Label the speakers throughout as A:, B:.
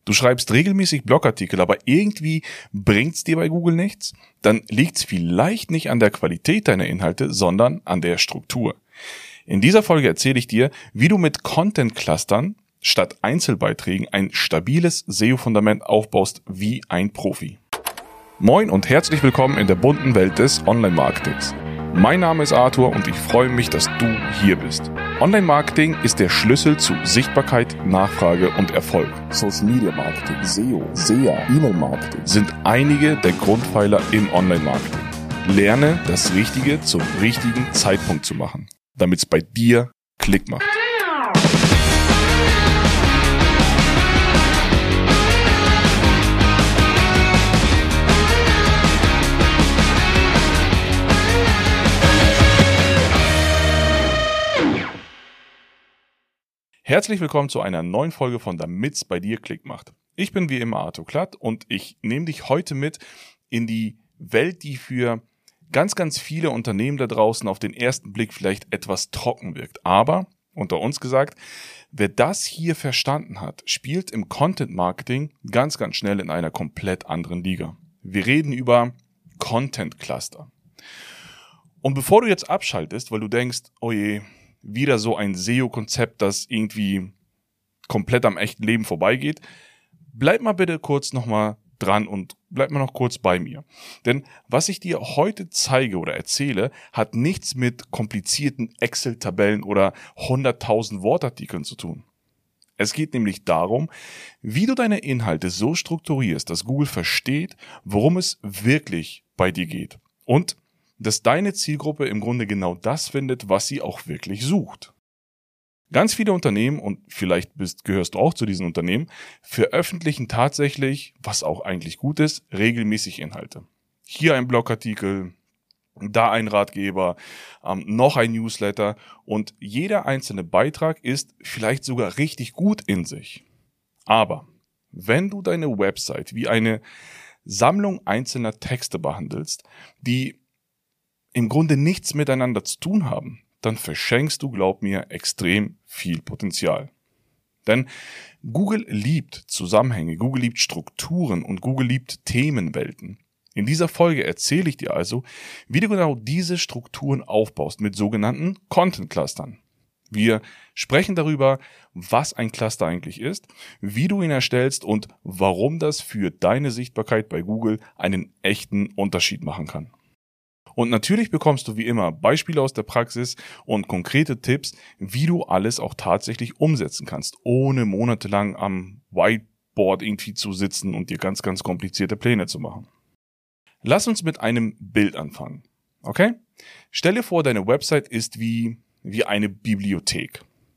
A: Du schreibst regelmäßig Blogartikel, aber irgendwie bringt's dir bei Google nichts? Dann liegt's vielleicht nicht an der Qualität deiner Inhalte, sondern an der Struktur. In dieser Folge erzähle ich dir, wie du mit Content-Clustern statt Einzelbeiträgen ein stabiles SEO-Fundament aufbaust wie ein Profi. Moin und herzlich willkommen in der bunten Welt des Online-Marketings. Mein Name ist Arthur und ich freue mich, dass du hier bist. Online-Marketing ist der Schlüssel zu Sichtbarkeit, Nachfrage und Erfolg. Social-Media-Marketing, SEO, SEA, E-Mail-Marketing sind einige der Grundpfeiler im Online-Marketing. Lerne, das Richtige zum richtigen Zeitpunkt zu machen, damit es bei dir Klick macht. Herzlich willkommen zu einer neuen Folge von Damit's bei dir Klick macht. Ich bin wie immer Arthur Klatt und ich nehme dich heute mit in die Welt, die für ganz, ganz viele Unternehmen da draußen auf den ersten Blick vielleicht etwas trocken wirkt. Aber, unter uns gesagt, wer das hier verstanden hat, spielt im Content Marketing ganz, ganz schnell in einer komplett anderen Liga. Wir reden über Content Cluster. Und bevor du jetzt abschaltest, weil du denkst, oh je, wieder so ein SEO-Konzept, das irgendwie komplett am echten Leben vorbeigeht, bleib mal bitte kurz nochmal dran und bleib mal noch kurz bei mir. Denn was ich dir heute zeige oder erzähle, hat nichts mit komplizierten Excel-Tabellen oder 100.000 Wortartikeln zu tun. Es geht nämlich darum, wie du deine Inhalte so strukturierst, dass Google versteht, worum es wirklich bei dir geht. Und dass deine Zielgruppe im Grunde genau das findet, was sie auch wirklich sucht. Ganz viele Unternehmen, und vielleicht gehörst du auch zu diesen Unternehmen, veröffentlichen tatsächlich, was auch eigentlich gut ist, regelmäßig Inhalte. Hier ein Blogartikel, da ein Ratgeber, noch ein Newsletter und jeder einzelne Beitrag ist vielleicht sogar richtig gut in sich. Aber wenn du deine Website wie eine Sammlung einzelner Texte behandelst, die im Grunde nichts miteinander zu tun haben, dann verschenkst du, glaub mir, extrem viel Potenzial. Denn Google liebt Zusammenhänge, Google liebt Strukturen und Google liebt Themenwelten. In dieser Folge erzähle ich dir also, wie du genau diese Strukturen aufbaust mit sogenannten Content-Clustern. Wir sprechen darüber, was ein Cluster eigentlich ist, wie du ihn erstellst und warum das für deine Sichtbarkeit bei Google einen echten Unterschied machen kann. Und natürlich bekommst du wie immer Beispiele aus der Praxis und konkrete Tipps, wie du alles auch tatsächlich umsetzen kannst, ohne monatelang am Whiteboard irgendwie zu sitzen und dir ganz, ganz komplizierte Pläne zu machen. Lass uns mit einem Bild anfangen, okay? Stell dir vor, deine Website ist wie eine Bibliothek.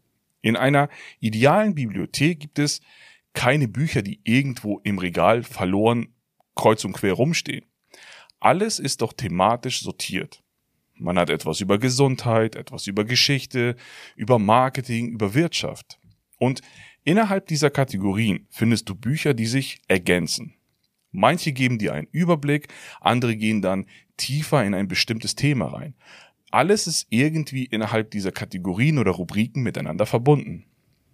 A: In einer idealen Bibliothek gibt es keine Bücher, die irgendwo im Regal verloren kreuz und quer rumstehen. Alles ist doch thematisch sortiert. Man hat etwas über Gesundheit, etwas über Geschichte, über Marketing, über Wirtschaft. Und innerhalb dieser Kategorien findest du Bücher, die sich ergänzen. Manche geben dir einen Überblick, andere gehen dann tiefer in ein bestimmtes Thema rein. Alles ist irgendwie innerhalb dieser Kategorien oder Rubriken miteinander verbunden.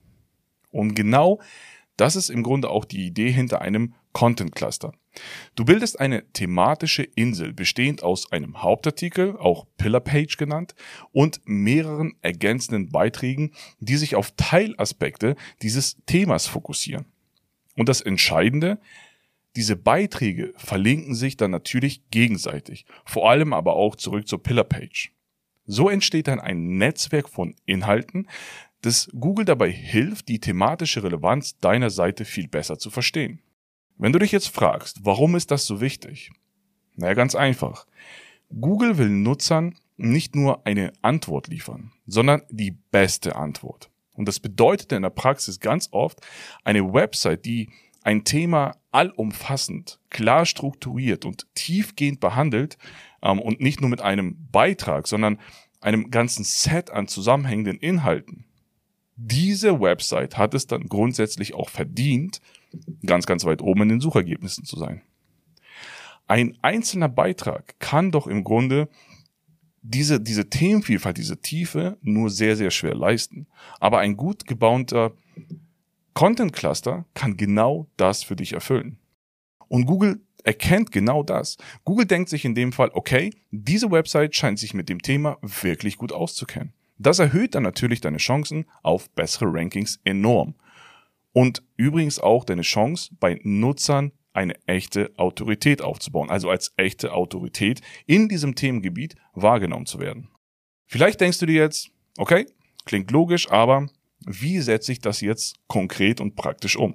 A: Und genau das ist im Grunde auch die Idee hinter einem Content Cluster. Du bildest eine thematische Insel, bestehend aus einem Hauptartikel, auch Pillar Page genannt, und mehreren ergänzenden Beiträgen, die sich auf Teilaspekte dieses Themas fokussieren. Und das Entscheidende, diese Beiträge verlinken sich dann natürlich gegenseitig, vor allem aber auch zurück zur Pillar Page. So entsteht dann ein Netzwerk von Inhalten, das Google dabei hilft, die thematische Relevanz deiner Seite viel besser zu verstehen. Wenn du dich jetzt fragst, warum ist das so wichtig? Naja, ganz einfach. Google will Nutzern nicht nur eine Antwort liefern, sondern die beste Antwort. Und das bedeutet in der Praxis ganz oft, eine Website, die ein Thema allumfassend, klar strukturiert und tiefgehend behandelt und nicht nur mit einem Beitrag, sondern einem ganzen Set an zusammenhängenden Inhalten. Diese Website hat es dann grundsätzlich auch verdient, ganz, ganz weit oben in den Suchergebnissen zu sein. Ein einzelner Beitrag kann doch im Grunde diese Themenvielfalt, diese Tiefe nur sehr, sehr schwer leisten. Aber ein gut gebauter Content Cluster kann genau das für dich erfüllen. Und Google erkennt genau das. Google denkt sich in dem Fall, okay, diese Website scheint sich mit dem Thema wirklich gut auszukennen. Das erhöht dann natürlich deine Chancen auf bessere Rankings enorm. Und übrigens auch deine Chance, bei Nutzern eine echte Autorität aufzubauen, also als echte Autorität in diesem Themengebiet wahrgenommen zu werden. Vielleicht denkst du dir jetzt, okay, klingt logisch, aber wie setze ich das jetzt konkret und praktisch um?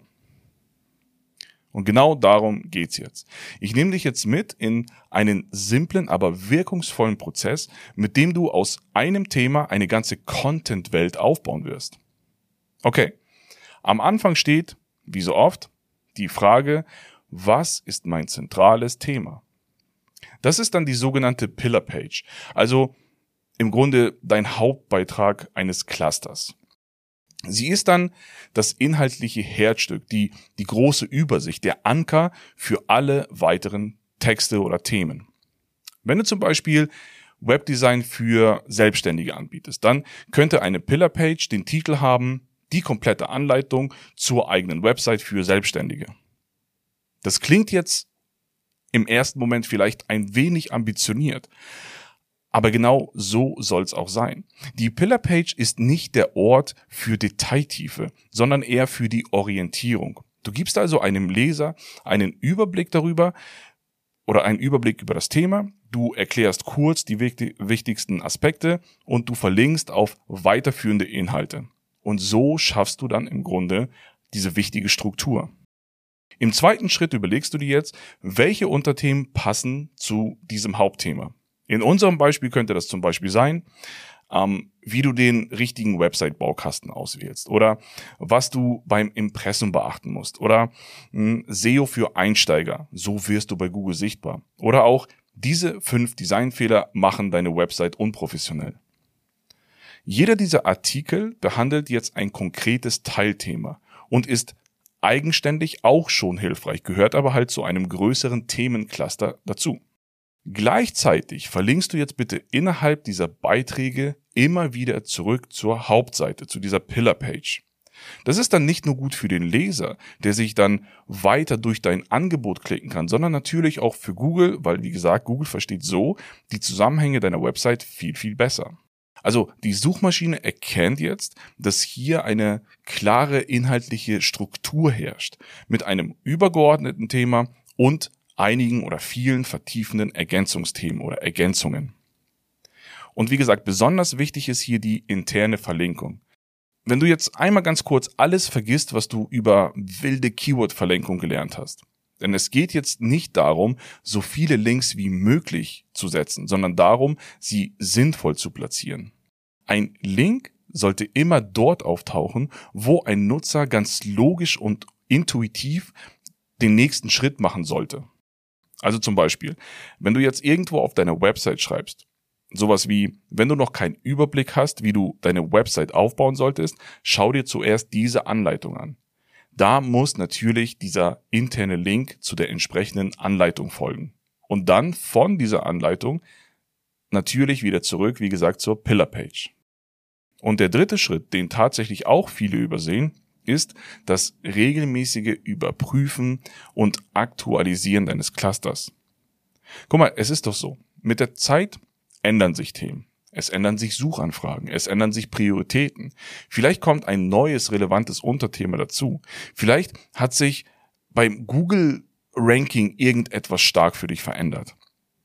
A: Und genau darum geht's jetzt. Ich nehme dich jetzt mit in einen simplen, aber wirkungsvollen Prozess, mit dem du aus einem Thema eine ganze Content-Welt aufbauen wirst. Okay, am Anfang steht, wie so oft, die Frage, was ist mein zentrales Thema? Das ist dann die sogenannte Pillar-Page, also im Grunde dein Hauptbeitrag eines Clusters. Sie ist dann das inhaltliche Herzstück, die große Übersicht, der Anker für alle weiteren Texte oder Themen. Wenn du zum Beispiel Webdesign für Selbstständige anbietest, dann könnte eine Pillar-Page den Titel haben, die komplette Anleitung zur eigenen Website für Selbstständige. Das klingt jetzt im ersten Moment vielleicht ein wenig ambitioniert, aber genau so soll es auch sein. Die Pillar-Page ist nicht der Ort für Detailtiefe, sondern eher für die Orientierung. Du gibst also einem Leser einen Überblick darüber oder einen Überblick über das Thema. Du erklärst kurz die wichtigsten Aspekte und du verlinkst auf weiterführende Inhalte. Und so schaffst du dann im Grunde diese wichtige Struktur. Im zweiten Schritt überlegst du dir jetzt, welche Unterthemen passen zu diesem Hauptthema. In unserem Beispiel könnte das zum Beispiel sein, wie du den richtigen Website-Baukasten auswählst oder was du beim Impressum beachten musst oder SEO für Einsteiger, so wirst du bei Google sichtbar. Oder auch diese 5 Designfehler machen deine Website unprofessionell. Jeder dieser Artikel behandelt jetzt ein konkretes Teilthema und ist eigenständig auch schon hilfreich, gehört aber halt zu einem größeren Themencluster dazu. Gleichzeitig verlinkst du jetzt bitte innerhalb dieser Beiträge immer wieder zurück zur Hauptseite, zu dieser Pillar-Page. Das ist dann nicht nur gut für den Leser, der sich dann weiter durch dein Angebot klicken kann, sondern natürlich auch für Google, weil wie gesagt, Google versteht so die Zusammenhänge deiner Website viel, viel besser. Also die Suchmaschine erkennt jetzt, dass hier eine klare inhaltliche Struktur herrscht, mit einem übergeordneten Thema und einigen oder vielen vertiefenden Ergänzungsthemen oder Ergänzungen. Und wie gesagt, besonders wichtig ist hier die interne Verlinkung. Wenn du jetzt einmal ganz kurz alles vergisst, was du über wilde Keyword-Verlinkung gelernt hast. Denn es geht jetzt nicht darum, so viele Links wie möglich zu setzen, sondern darum, sie sinnvoll zu platzieren. Ein Link sollte immer dort auftauchen, wo ein Nutzer ganz logisch und intuitiv den nächsten Schritt machen sollte. Also zum Beispiel, wenn du jetzt irgendwo auf deiner Website schreibst, sowas wie, wenn du noch keinen Überblick hast, wie du deine Website aufbauen solltest, schau dir zuerst diese Anleitung an. Da muss natürlich dieser interne Link zu der entsprechenden Anleitung folgen. Und dann von dieser Anleitung natürlich wieder zurück, wie gesagt, zur Pillar-Page. Und der dritte Schritt, den tatsächlich auch viele übersehen, ist das regelmäßige Überprüfen und Aktualisieren deines Clusters. Guck mal, es ist doch so, mit der Zeit ändern sich Themen, es ändern sich Suchanfragen, es ändern sich Prioritäten. Vielleicht kommt ein neues, relevantes Unterthema dazu. Vielleicht hat sich beim Google-Ranking irgendetwas stark für dich verändert.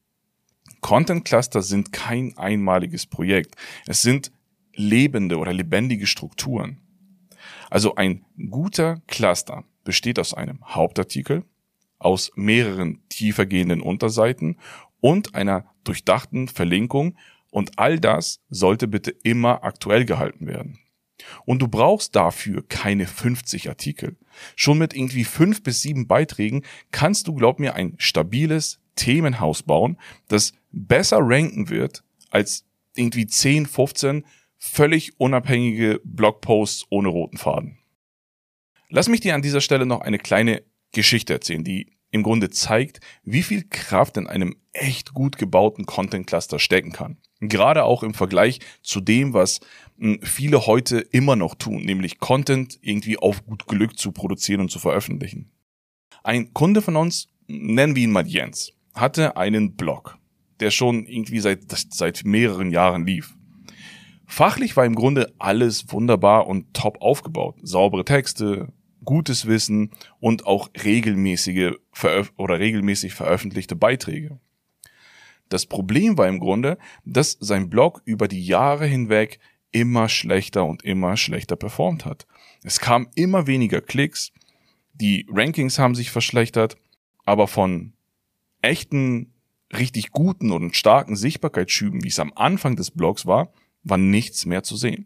A: Content Cluster sind kein einmaliges Projekt. Es sind lebende oder lebendige Strukturen. Also ein guter Cluster besteht aus einem Hauptartikel, aus mehreren tiefergehenden Unterseiten und einer durchdachten Verlinkung und all das sollte bitte immer aktuell gehalten werden. Und du brauchst dafür keine 50 Artikel. Schon mit irgendwie 5 bis 7 Beiträgen kannst du, glaub mir, ein stabiles Themenhaus bauen, das besser ranken wird als irgendwie 10, 15 völlig unabhängige Blogposts ohne roten Faden. Lass mich dir an dieser Stelle noch eine kleine Geschichte erzählen, die im Grunde zeigt, wie viel Kraft in einem echt gut gebauten Content Cluster stecken kann. Gerade auch im Vergleich zu dem, was viele heute immer noch tun, nämlich Content irgendwie auf gut Glück zu produzieren und zu veröffentlichen. Ein Kunde von uns, nennen wir ihn mal Jens, hatte einen Blog, der schon irgendwie seit mehreren Jahren lief. Fachlich war im Grunde alles wunderbar und top aufgebaut. Saubere Texte, gutes Wissen und auch regelmäßig veröffentlichte Beiträge. Das Problem war im Grunde, dass sein Blog über die Jahre hinweg immer schlechter performt hat. Es kamen immer weniger Klicks, die Rankings haben sich verschlechtert, aber von echten, richtig guten und starken Sichtbarkeitsschüben, wie es am Anfang des Blogs war nichts mehr zu sehen.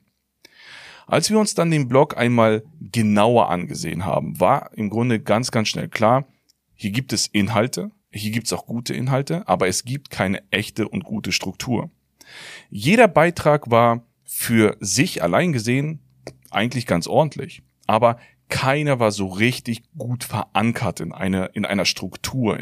A: Als wir uns dann den Blog einmal genauer angesehen haben, war im Grunde ganz schnell klar, hier gibt es Inhalte, hier gibt es auch gute Inhalte, aber es gibt keine echte und gute Struktur. Jeder Beitrag war für sich allein gesehen eigentlich ganz ordentlich, aber keiner war so richtig gut verankert in einer Struktur,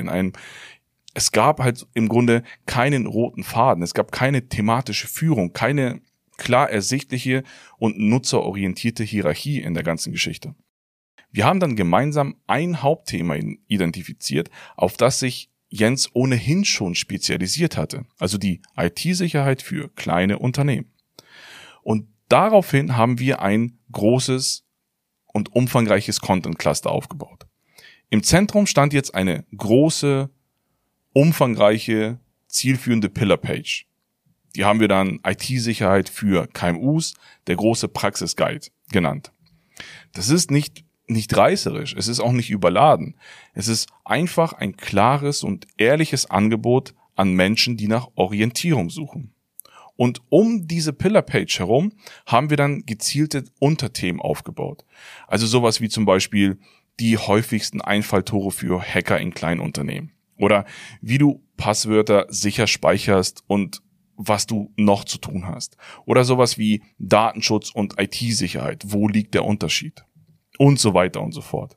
A: es gab halt im Grunde keinen roten Faden, es gab keine thematische Führung, keine klar ersichtliche und nutzerorientierte Hierarchie in der ganzen Geschichte. Wir haben dann gemeinsam ein Hauptthema identifiziert, auf das sich Jens ohnehin schon spezialisiert hatte, also die IT-Sicherheit für kleine Unternehmen. Und daraufhin haben wir ein großes und umfangreiches Content-Cluster aufgebaut. Im Zentrum stand jetzt eine große, umfangreiche, zielführende Pillar-Page. Die haben wir dann IT-Sicherheit für KMUs, der große Praxisguide genannt. Das ist nicht reißerisch, es ist auch nicht überladen. Es ist einfach ein klares und ehrliches Angebot an Menschen, die nach Orientierung suchen. Und um diese Pillar-Page herum haben wir dann gezielte Unterthemen aufgebaut. Also sowas wie zum Beispiel die häufigsten Einfalltore für Hacker in kleinen Unternehmen. Oder wie du Passwörter sicher speicherst und was du noch zu tun hast. Oder sowas wie Datenschutz und IT-Sicherheit. Wo liegt der Unterschied? Und so weiter und so fort.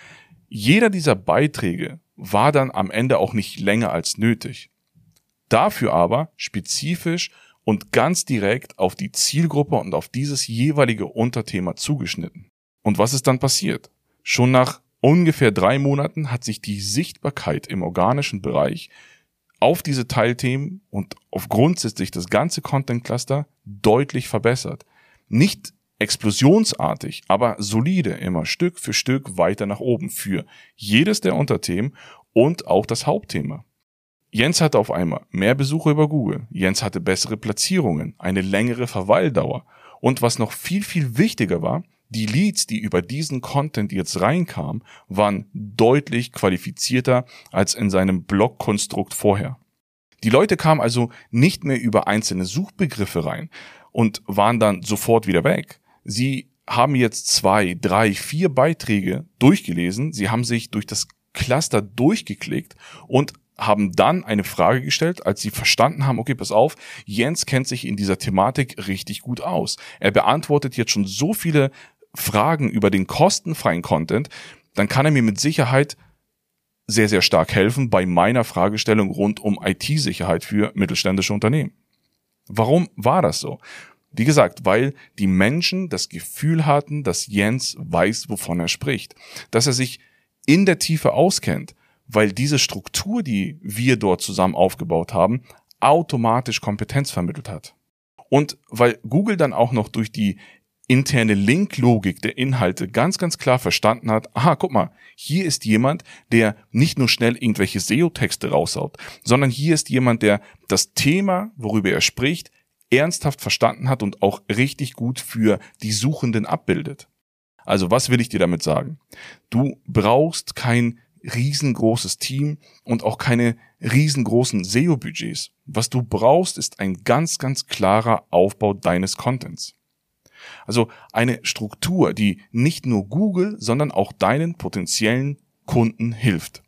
A: Jeder dieser Beiträge war dann am Ende auch nicht länger als nötig. Dafür aber spezifisch und ganz direkt auf die Zielgruppe und auf dieses jeweilige Unterthema zugeschnitten. Und was ist dann passiert? Schon nach ungefähr 3 Monaten hat sich die Sichtbarkeit im organischen Bereich auf diese Teilthemen und auf grundsätzlich das ganze Content Cluster deutlich verbessert. Nicht explosionsartig, aber solide, immer Stück für Stück weiter nach oben für jedes der Unterthemen und auch das Hauptthema. Jens hatte auf einmal mehr Besucher über Google, Jens hatte bessere Platzierungen, eine längere Verweildauer und was noch viel wichtiger war, die Leads, die über diesen Content jetzt reinkamen, waren deutlich qualifizierter als in seinem Blog-Konstrukt vorher. Die Leute kamen also nicht mehr über einzelne Suchbegriffe rein und waren dann sofort wieder weg. Sie haben jetzt 2, 3, 4 Beiträge durchgelesen, sie haben sich durch das Cluster durchgeklickt und haben dann eine Frage gestellt, als sie verstanden haben, okay, pass auf, Jens kennt sich in dieser Thematik richtig gut aus. Er beantwortet jetzt schon so viele Fragen über den kostenfreien Content, dann kann er mir mit Sicherheit sehr stark helfen bei meiner Fragestellung rund um IT-Sicherheit für mittelständische Unternehmen. Warum war das so? Wie gesagt, weil die Menschen das Gefühl hatten, dass Jens weiß, wovon er spricht, dass er sich in der Tiefe auskennt, weil diese Struktur, die wir dort zusammen aufgebaut haben, automatisch Kompetenz vermittelt hat. Und weil Google dann auch noch durch die interne Linklogik der Inhalte ganz klar verstanden hat, aha, guck mal, hier ist jemand, der nicht nur schnell irgendwelche SEO-Texte raushaut, sondern hier ist jemand, der das Thema, worüber er spricht, ernsthaft verstanden hat und auch richtig gut für die Suchenden abbildet. Also was will ich dir damit sagen? Du brauchst kein riesengroßes Team und auch keine riesengroßen SEO-Budgets. Was du brauchst, ist ein ganz klarer Aufbau deines Contents. Also eine Struktur, die nicht nur Google, sondern auch deinen potenziellen Kunden hilft.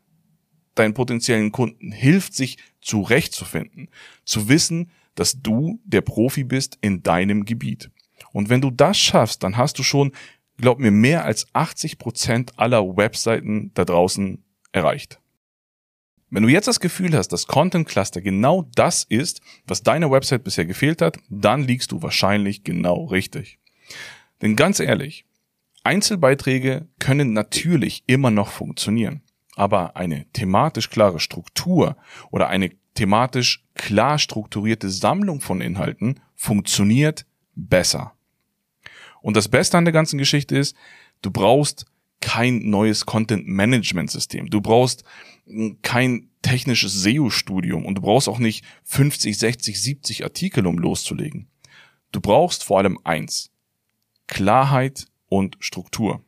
A: Deinen potenziellen Kunden hilft, sich zurechtzufinden, zu wissen, dass du der Profi bist in deinem Gebiet. Und wenn du das schaffst, dann hast du schon, glaub mir, mehr als 80% aller Webseiten da draußen erreicht. Wenn du jetzt das Gefühl hast, dass Content Cluster genau das ist, was deiner Website bisher gefehlt hat, dann liegst du wahrscheinlich genau richtig. Denn ganz ehrlich, Einzelbeiträge können natürlich immer noch funktionieren, aber eine thematisch klare Struktur oder eine thematisch klar strukturierte Sammlung von Inhalten funktioniert besser. Und das Beste an der ganzen Geschichte ist, du brauchst kein neues Content-Management-System. Du brauchst kein technisches SEO-Studium und du brauchst auch nicht 50, 60, 70 Artikel, um loszulegen. Du brauchst vor allem eins: Klarheit und Struktur.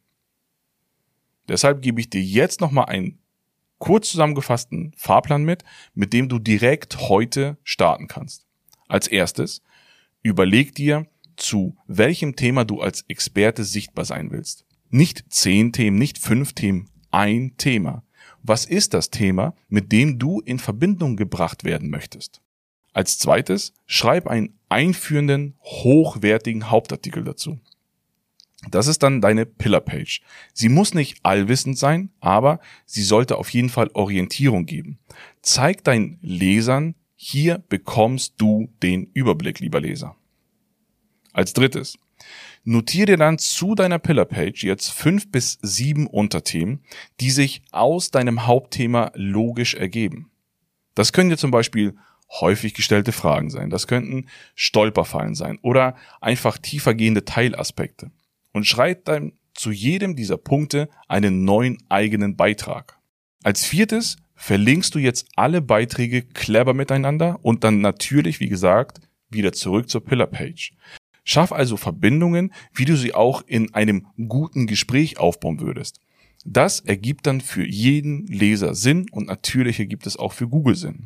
A: Deshalb gebe ich dir jetzt nochmal einen kurz zusammengefassten Fahrplan mit dem du direkt heute starten kannst. Als erstes, überleg dir, zu welchem Thema du als Experte sichtbar sein willst. Nicht 10 Themen, nicht 5 Themen, ein Thema. Was ist das Thema, mit dem du in Verbindung gebracht werden möchtest? Als zweites, schreib einen einführenden, hochwertigen Hauptartikel dazu. Das ist dann deine Pillar-Page. Sie muss nicht allwissend sein, aber sie sollte auf jeden Fall Orientierung geben. Zeig deinen Lesern, hier bekommst du den Überblick, lieber Leser. Als drittes, notiere dir dann zu deiner Pillar-Page jetzt 5 bis 7 Unterthemen, die sich aus deinem Hauptthema logisch ergeben. Das können dir zum Beispiel häufig gestellte Fragen sein, das könnten Stolperfallen sein oder einfach tiefergehende Teilaspekte. Und schreib dann zu jedem dieser Punkte einen neuen eigenen Beitrag. Als viertes verlinkst du jetzt alle Beiträge clever miteinander und dann natürlich, wie gesagt, wieder zurück zur Pillar-Page. Schaff also Verbindungen, wie du sie auch in einem guten Gespräch aufbauen würdest. Das ergibt dann für jeden Leser Sinn und natürlich ergibt es auch für Google Sinn.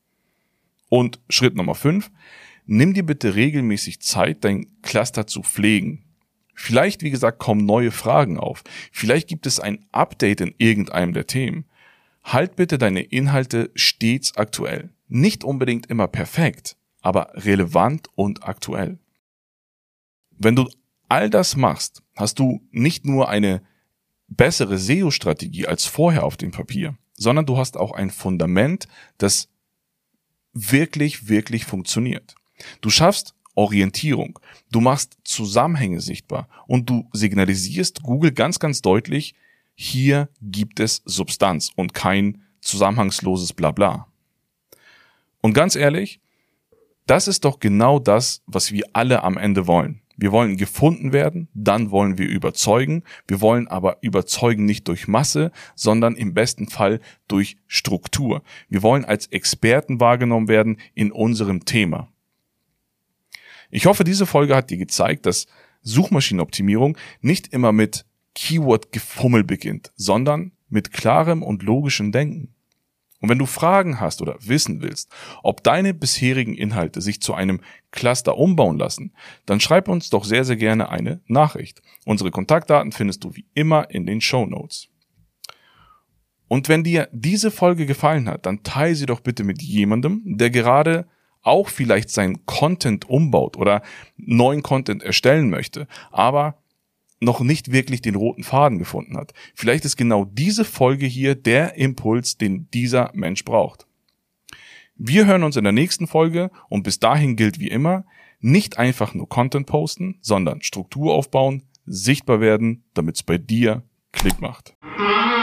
A: Und Schritt Nummer 5, nimm dir bitte regelmäßig Zeit, dein Cluster zu pflegen. Vielleicht, wie gesagt, kommen neue Fragen auf. Vielleicht gibt es ein Update in irgendeinem der Themen. Halt bitte deine Inhalte stets aktuell. Nicht unbedingt immer perfekt, aber relevant und aktuell. Wenn du all das machst, hast du nicht nur eine bessere SEO-Strategie als vorher auf dem Papier, sondern du hast auch ein Fundament, das wirklich, wirklich funktioniert. Du schaffst Orientierung, du machst Zusammenhänge sichtbar und du signalisierst Google ganz, ganz deutlich, hier gibt es Substanz und kein zusammenhangsloses Blabla. Und ganz ehrlich, das ist doch genau das, was wir alle am Ende wollen. Wir wollen gefunden werden, dann wollen wir überzeugen. Wir wollen aber überzeugen nicht durch Masse, sondern im besten Fall durch Struktur. Wir wollen als Experten wahrgenommen werden in unserem Thema. Ich hoffe, diese Folge hat dir gezeigt, dass Suchmaschinenoptimierung nicht immer mit Keyword-Gefummel beginnt, sondern mit klarem und logischem Denken. Und wenn du Fragen hast oder wissen willst, ob deine bisherigen Inhalte sich zu einem Cluster umbauen lassen, dann schreib uns doch sehr, sehr gerne eine Nachricht. Unsere Kontaktdaten findest du wie immer in den Shownotes. Und wenn dir diese Folge gefallen hat, dann teile sie doch bitte mit jemandem, der gerade auch vielleicht seinen Content umbaut oder neuen Content erstellen möchte, aber noch nicht wirklich den roten Faden gefunden hat. Vielleicht ist genau diese Folge hier der Impuls, den dieser Mensch braucht. Wir hören uns in der nächsten Folge und bis dahin gilt wie immer, nicht einfach nur Content posten, sondern Struktur aufbauen, sichtbar werden, damit es bei dir Klick macht.